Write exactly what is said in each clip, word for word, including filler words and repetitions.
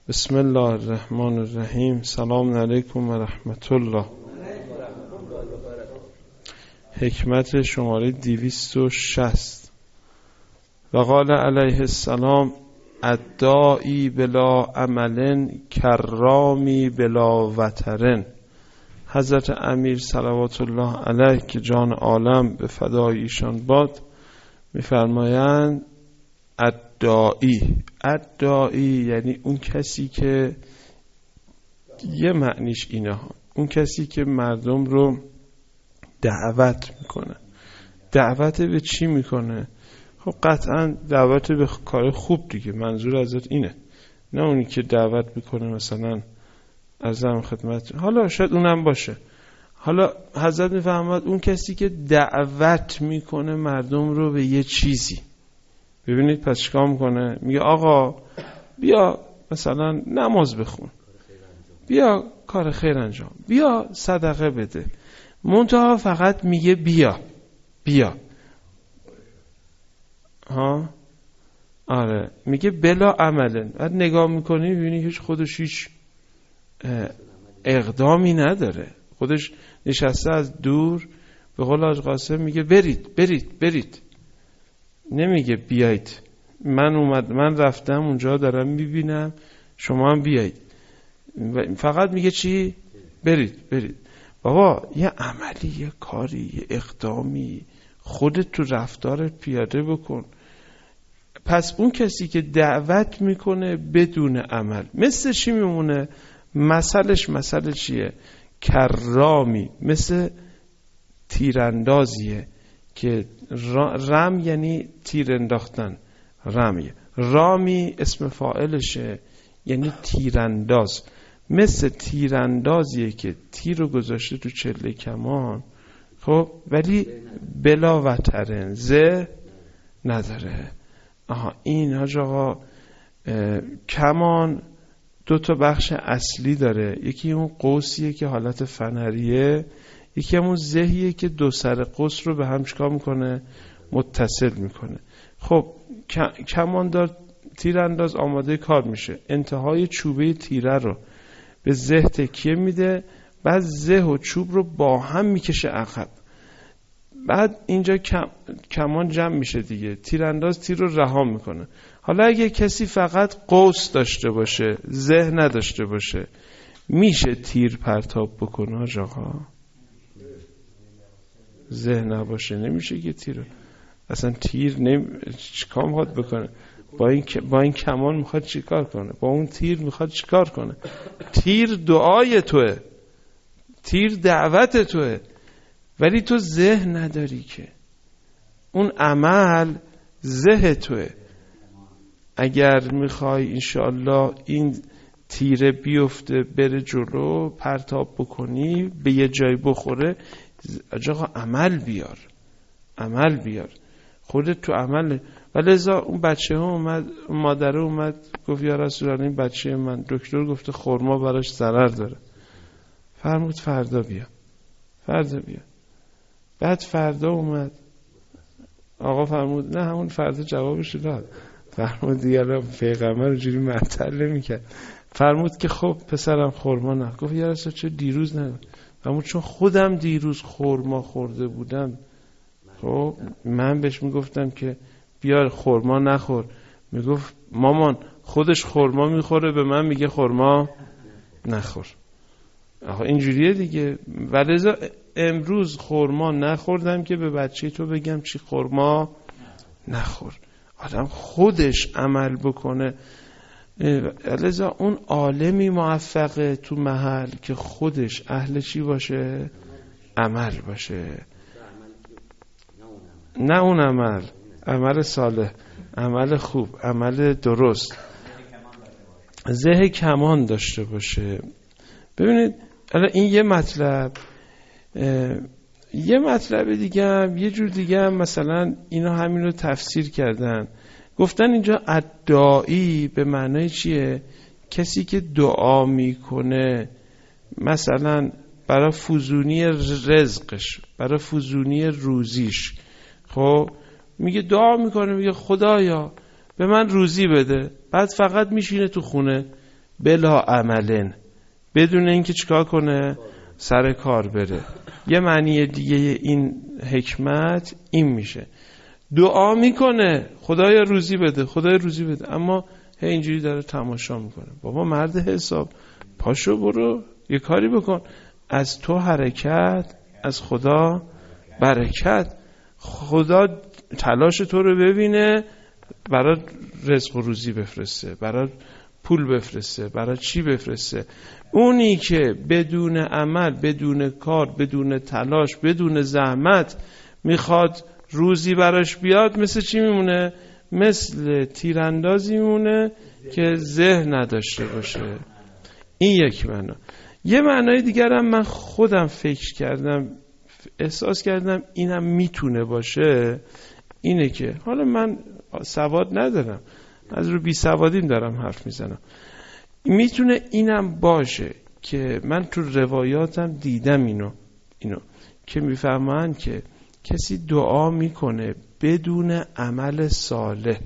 بسم الله الرحمن الرحیم. سلام علیکم و رحمت الله. حکمت شماره دویست و شصت. و قال علیه السلام الداعی بلا عمل کرامی بلا وترن. حضرت امیر صلوات الله علیه که جان عالم به فدای ایشان باد می‌فرمایند الداعی الداعی یعنی اون کسی که یه معنیش اینه ها، اون کسی که مردم رو دعوت میکنه. دعوت به چی میکنه؟ خب قطعا دعوت به کار خوب دیگه، منظور ازت اینه، نه اونی که دعوت میکنه مثلا عرضم خدمت، حالا شاید اونم باشه. حالا حضرت میفهمد اون کسی که دعوت میکنه مردم رو به یه چیزی. ببینید پس چیکار میکنه؟ میگه آقا بیا مثلا نماز بخون، بیا کار خیر انجام، بیا صدقه بده. منتها فقط میگه بیا بیا ها آره، میگه بلا عملن. بعد نگاه میکنی میبینی هیچ خودش هیچ اقدامی نداره، خودش نشسته از دور. به قول حاج قاسم میگه برید برید برید، نمیگه بیایید. من اومد من رفتم اونجا دارم میبینم، شما هم بیایید. فقط میگه چی؟ برید برید. بابا یه عملی، یه کاری، یه اقدامی خودت تو رفتارت پیاده بکن. پس اون کسی که دعوت میکنه بدون عمل مثل چی میمونه؟ مثلش مثل چیه؟ کرامی، مثل تیراندازیه که رم یعنی تیر انداختن، رمی. رامی اسم فاعلشه یعنی تیرانداز. مثل تیراندازیه که تیر رو گذاشته تو چله کمان، خب ولی بلا وترن، زه نداره. آها این حاج آقا کمان دو تا بخش اصلی داره، یکی اون قوسیه که حالت فنریه، یکی همون زهیه که دو سر قوس رو به هم چکار میکنه؟ متصل میکنه. خب کماندار تیرانداز آماده کار میشه، انتهای چوبه تیره رو به زه تکیه میده، بعد زه و چوب رو با هم میکشه عقب. بعد اینجا کم... کمان جمع میشه دیگه، تیرانداز تیر رو رها میکنه. حالا اگه کسی فقط قوس داشته باشه، زه نداشته باشه، میشه تیر پرتاب بکنه آج آقا؟ زه نباشه نمیشه که تیر رو. اصلا تیر نمی... چیکار میخواد بکنه؟ با این با این کمان میخواد چیکار کنه؟ با اون تیر میخواد چیکار کنه؟ تیر دعای توه، تیر دعوت توه، ولی تو ذهن نداری که اون عمل ذهن توه. اگر میخوای انشاءالله این تیره بیفته بره جلو، پرتاب بکنی به یه جای بخوره، آقا عمل بیار، عمل بیار، خودت تو عمل. ولذا اون بچه ها اومد، مادره اومد گفت یا رسول الله این بچه من دکتر گفته خرما براش ضرر داره. فرمود فردا بیا، فردا بیا. بعد فردا اومد، آقا فرمود نه همون فردا جوابش داد. فرمود دیگه پیغمبر اونجوری معطل نمی‌کرد. فرمود که خب پسرم خرما نه. گفت یا رسول چه دیروز نه؟ فرمود چون خودم دیروز خرما خورده بودم، خب من بهش میگفتم که بیار خرما نخور، میگفت مامان خودش خرما میخوره به من میگه خرما نخور. آخه اینجوریه دیگه. ولذا امروز خرما نخوردم که به بچه تو بگم چی خرما نخور. آدم خودش عمل بکنه. ولذا اون عالمی موفقه تو محل که خودش اهل چی باشه؟ عمل باشه. نه اون عمل، عمل صالح، عمل خوب، عمل درست، زه کمان داشته باشه. ببینید الان این یه مطلب. یه مطلب دیگه هم یه جور دیگه هم مثلا اینا همین رو تفسیر کردن، گفتن اینجا الداعی به معنای چیه؟ کسی که دعا میکنه مثلا برای فزونی رزقش، برای فزونی روزیش. خب میگه دعا میکنه، میگه خدایا به من روزی بده، بعد فقط میشینه تو خونه بلا عملن، بدون اینکه چیکار کنه؟ سر کار بره. یه معنی دیگه این حکمت این میشه دعا میکنه خدایا روزی بده، خدایا روزی بده، اما هی اینجوری داره تماشا میکنه. بابا مرد حساب، پاشو برو یه کاری بکن، از تو حرکت از خدا برکت. خدا تلاش تو رو ببینه، برای رزق و روزی بفرسته، برای پول بفرسته، برای چی بفرسته. اونی که بدون عمل، بدون کار، بدون تلاش، بدون زحمت میخواد روزی براش بیاد، مثل چی میمونه؟ مثل تیراندازی میمونه که ذهن نداشته باشه. این یک معنا. یه معنای دیگر هم من خودم فکر کردم، احساس کردم اینم میتونه باشه، اینه که حالا من سواد ندارم، از رو بی سوادیم دارم حرف میزنم، میتونه اینم باشه که من تو روایاتم دیدم اینو اینو که میفهمن که کسی دعا میکنه بدون عمل صالح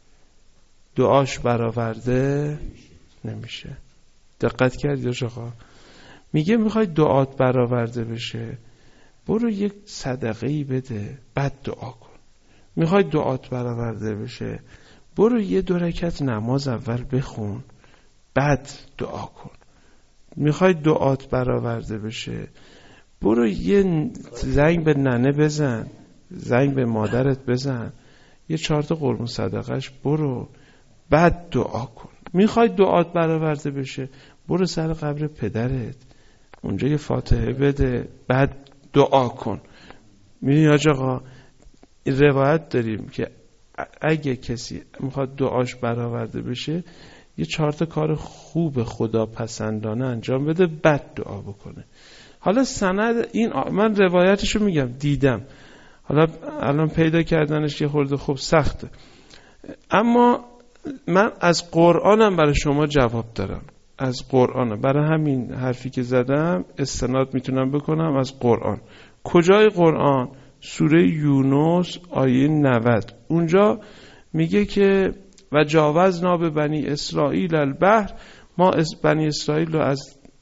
دعاش برآورده نمیشه. دقت کردی آقا؟ میگه میخوای دعات برآورده بشه، برو یک صدقه‌ای بده بعد دعا کن. میخوای دعات برآورده بشه، برو یه دو رکعت نماز اول بخون بعد دعا کن. میخوای دعات برآورده بشه، برو یه زنگ به ننه بزن، زنگ به مادرت بزن، یه چهار تا قربون صدقش برو بعد دعا کن. میخوای دعات برآورده بشه، برو سر قبر پدرت، اونجا یه فاتحه بده بعد دعا کن. میدونی حاج آقا روایت داریم که اگه کسی میخواد دعاش برآورده بشه، یه چهار تا کار خوب خدا پسندانه انجام بده بعد دعا بکنه. حالا سند این من روایتشو میگم دیدم، حالا الان پیدا کردنش یه خورده خوب سخته، اما من از قرآنم برای شما جواب دارم، از قرآنم. برای همین حرفی که زدم استناد میتونم بکنم از قرآن. کجای قرآن؟ سوره یونس آیه نود. اونجا میگه که و جاوزنا به بنی اسرائیل البحر، ما بنی اسرائیل رو از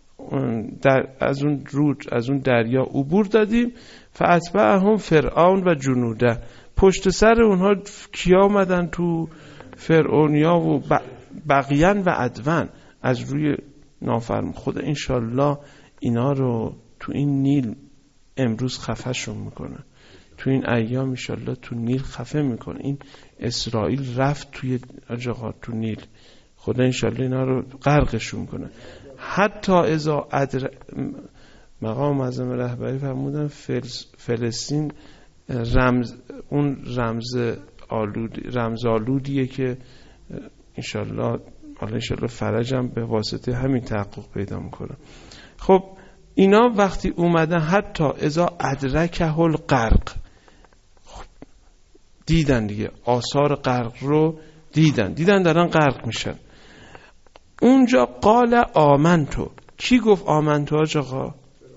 در از اون رود از اون دریا عبور دادیم. فاتبعهم فرعون و جنوده، پشت سر اونها کیا آمدن تو؟ فرعونیا و بغیان و عدوان از روی نافرمان. خدا انشالله اینا رو تو این نیل امروز خفهشون میکنه، تو این ایام انشالله تو نیل خفه میکنه. این اسرائیل رفت توی آجاقا تو نیل، خدا انشالله اینا رو غرقشون کنه. حتی اذا ادر مقام معظم رهبری فرمودن فلسطین رمز اون رمز آلود رمز آلودیه که انشالله حالا انشالله فرجم به واسطه همین تحقق پیدا میکنه. خب اینا وقتی اومدن حتی اذا ادرکه الغرق، خب دیدن دیگه آثار غرق رو دیدن دیدن دارن غرق میشن. اونجا قال آمنتو، کی گفت آمنتو آقا؟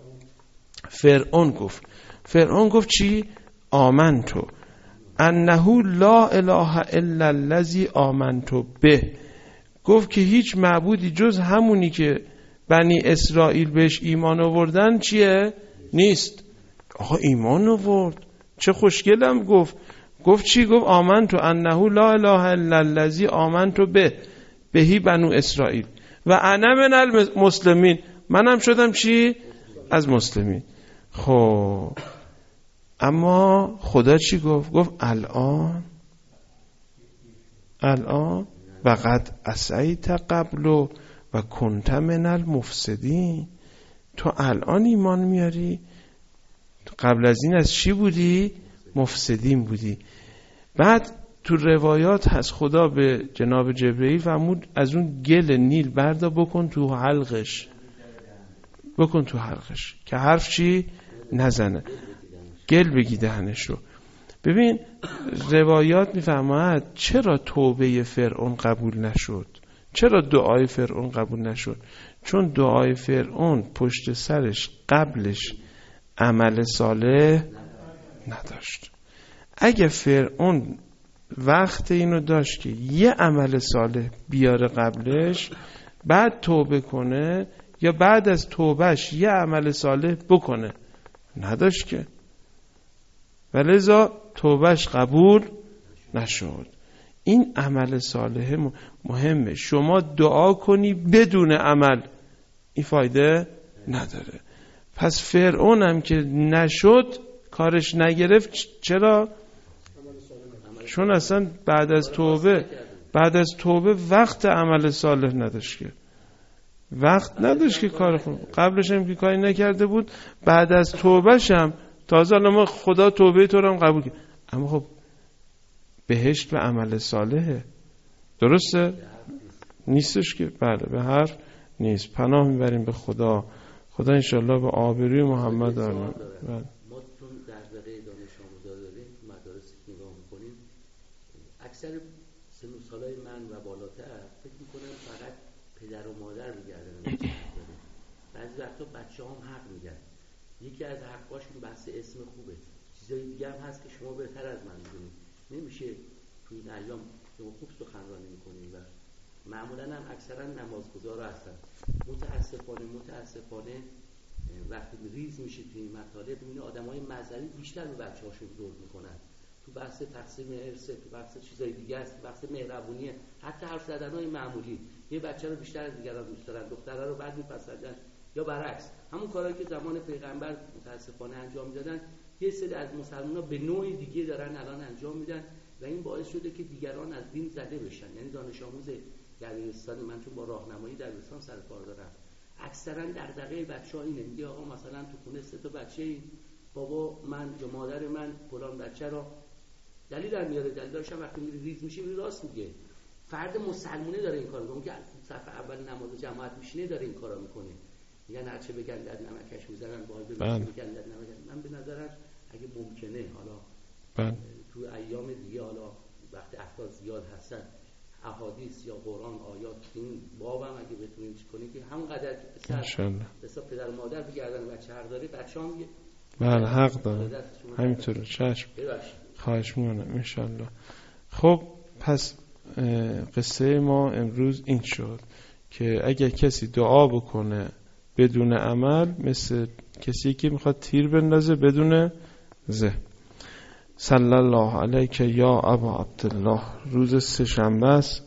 فرعون گفت. فرعون گفت چی؟ آمنتو انه لا اله الا الذی آمنتو به، گفت که هیچ معبودی جز همونی که بنی اسرائیل بهش ایمان آوردن چیه؟ نیست. آقا ایمان آورد، چه خوشگلم گفت. گفت چی؟ گفت آمنتو انه لا اله الا الذی آمنتو به بهی بنو اسرائیل و انا من المسلمین، منم شدم چی؟ از مسلمین. خب اما خدا چی گفت؟ گفت الان الان وقد عصیت قبل و کنت من المفسدین، تو الان ایمان میاری، قبل از این از چی بودی؟ مفسدین بودی. بعد تو روایات هست خدا به جناب جبرئیل فرمود از اون گل نیل بردا بکن تو حلقش، بکن تو حلقش که حرف چی؟ نزنه، گل بگی دهنش رو. ببین روایات میفرماید چرا توبه فرعون قبول نشد، چرا دعای فرعون قبول نشد؟ چون دعای فرعون پشت سرش قبلش عمل صالح نداشت. اگه فرعون وقت اینو داشت که یه عمل صالح بیاره قبلش، بعد توبه کنه یا بعد از توبهش یه عمل صالح بکنه؟ نداشت که، ولذا توبهش قبول نشد. این عمل صالح مهمه. شما دعا کنی بدون عمل این فایده نداره. پس فرعون هم که نشد، کارش نگرفت، چرا؟ چون اصلا بعد از توبه بعد از توبه وقت عمل صالح نداشت که وقت نداشت که کار خوب. قبلش هم که کاری نکرده بود، بعد از توبهش هم تازه الان خدا توبه تو رو هم قبول کرد. اما خب بهشت به عمل صالحه، درسته؟ نیستش که. بله به هر نیست. پناه میبریم به خدا. خدا انشالله به آبروی محمد آمین. ما چون در واقع دانش آموزا داریم، مدارس نگاه میکنیم، اکثر سن و سالای من و بالاتر فکر میکنم فقط پدر و مادر میگردن بعضی وقتا بچه هم حق میگن. یکی از حقاشون بحث اسم خوبه. چیزای دیگه هم هست که شما بهتر از من میدونید. نمیشه توی این ایام شما خوب سخنرانی میکنید و معمولا هم اکثرا نمازگزار هستن. متاسفانه متاسفانه وقتی ریز میشه توی این مطالب میبینه آدمای مذهبی بیشتر به بچه‌هاشون ظلم میکنن. تو بحث تقسیم ارث، تو بحث چیزای دیگه است، تو بحث مهربونی، حتی حرف زدنهای معمولی. یه بچه رو بیشتر از دیگران دوست دارن، دخترها رو بعد میپسندن، یا برعکس. همون کارهایی که زمان پیغمبر متاسفانه انجام میدادن، یه سری از مسلمان‌ها به نوع دیگه دارن الان انجام میدن و این باعث شده که دیگران از دین زده بشن. یعنی دانش آموز دبیرستان من چون با راهنمایی دبیرستان سر کار دارم، اکثرا دغدغه بچه‌ها اینه، میگه آقا مثلا تو خونه سه تا بچه‌ای، بابا من یا مادر من فلان بچه رو دلیل هم میاره، دلیلش هم وقتی میری ریز میشه میری راست میگه. فرد مسلمونه داره این کارو میکنه که صف اول نماز جماعت میشینه داره این کارو میکنه. میگن هر چه بگن در نمکش میزنن، باید بگن در نمکش. من به نظرم اگه ممکنه حالا بند. تو ایام دیگه حالا وقتی افراد زیاد هستن، احادیث یا قرآن آیات این بابم اگه بتونیم چی کنیم که همونقدر سر حساب پدر و مادر بگردن بچه حق داره، بچه هم میگه بله حق داره. همینطوره. چشم خواهش میکنم انشالله. خب پس قصه ما امروز این شد که اگر کسی دعا بکنه بدون عمل، مثل کسی که میخواد تیر بندازه بدون زه. صلی الله علیک یا ابا عبدالله. روز سه‌شنبه است.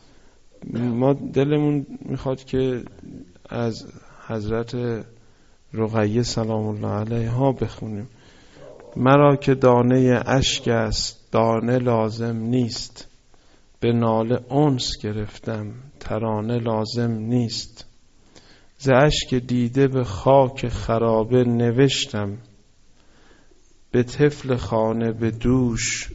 ما دلمون میخواد که از حضرت رقیه سلام الله علیها بخونیم. مرا که دانه اشک است دانه لازم نیست، به ناله انس گرفتم ترانه لازم نیست. ز اشک دیده به خاک خرابه نوشتم، به طفل خانه به دوش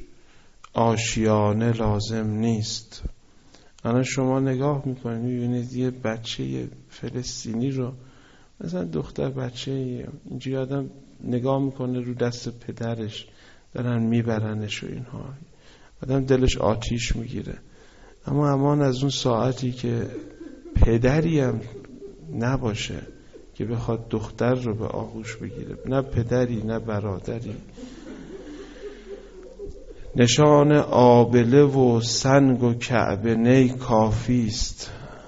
آشیانه لازم نیست. الان شما نگاه میکنید میبینید یه بچه فلسطینی رو، مثلا دختر بچه اینجوری آدم نگاه میکنه رو دست پدرش دارن میبرنش و اینها، آدم دلش آتیش میگیره. اما امان از اون ساعتی که پدری هم نباشه که بخواد دختر رو به آغوش بگیره، نه پدری نه برادری. نشان آبله و سنگ و کعبه نی کافی است،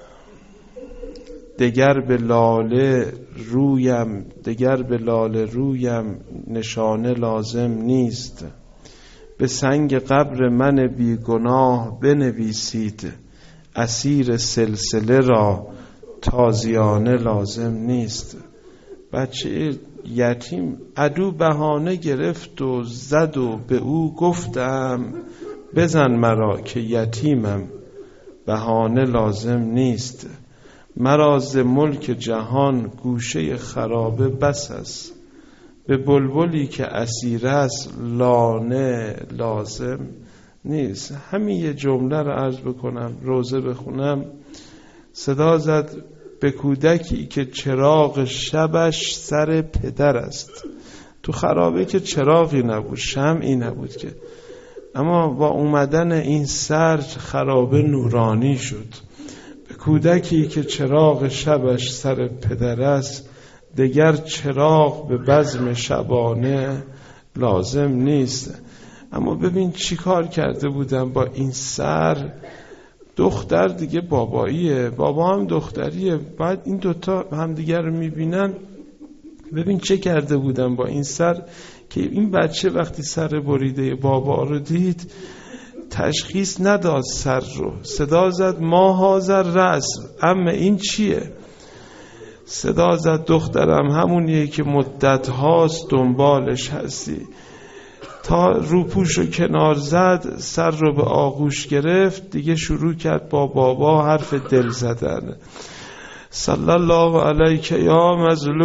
دگر به لاله رویم دگر به لاله رویم نشانه لازم نیست. به سنگ قبر من بیگناه بنویسید، اسیر سلسله را تازیانه لازم نیست. بچه یتیم عدو بهانه گرفت و زد و به او گفتم بزن مرا که یتیمم، بهانه لازم نیست. مرا ز ملک جهان گوشه خرابه بس است، به بلبلی که اسیر است لانه لازم نیست. همین یه جمله رو عرض بکنم، روزه بخونم. صدا زد به کودکی که چراغ شبش سر پدر است. تو خرابه که چراغی نبود، شمعی نبود که، اما با اومدن این سر خرابه نورانی شد. به کودکی که چراغ شبش سر پدر است، دگر چراغ به بزم شبانه لازم نیست. اما ببین چی کار کرده بودن با این سر، دختر دیگه باباییه، بابا هم دختریه. بعد این دوتا همدیگر رو میبینن، ببین چه کرده بودن با این سر که این بچه وقتی سر بریده بابا رو دید تشخیص نداد سر رو، صدا زد ما هازر رأس، اما این چیه؟ صدا زد دخترم همونیه که مدت هاست دنبالش هستی. تا روپوش رو کنار زد، سر رو به آغوش گرفت، دیگه شروع کرد با بابا حرف دل زدن. صلی الله علیک یا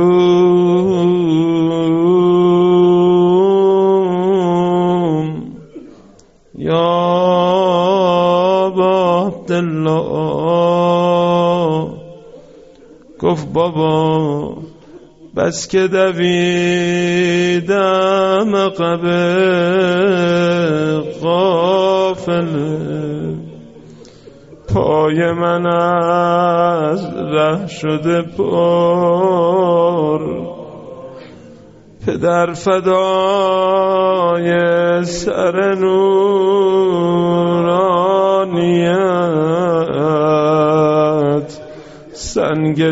مظلوم یا ابا عبدالله. گفت بابا بس که دویدم عقب قافله، پای من از ره شده پر، پدر فدای سر نورانیت، سنگ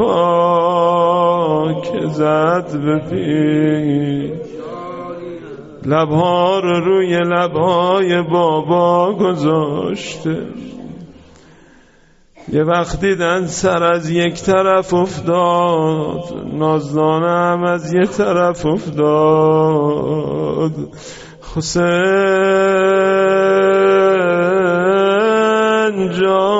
جفا که زد به پیش، لبها رو روی لبهای بابا گذاشته. یه وقت دیدن سر از یک طرف افتاد، نازدانم از یک طرف افتاد. حسین جان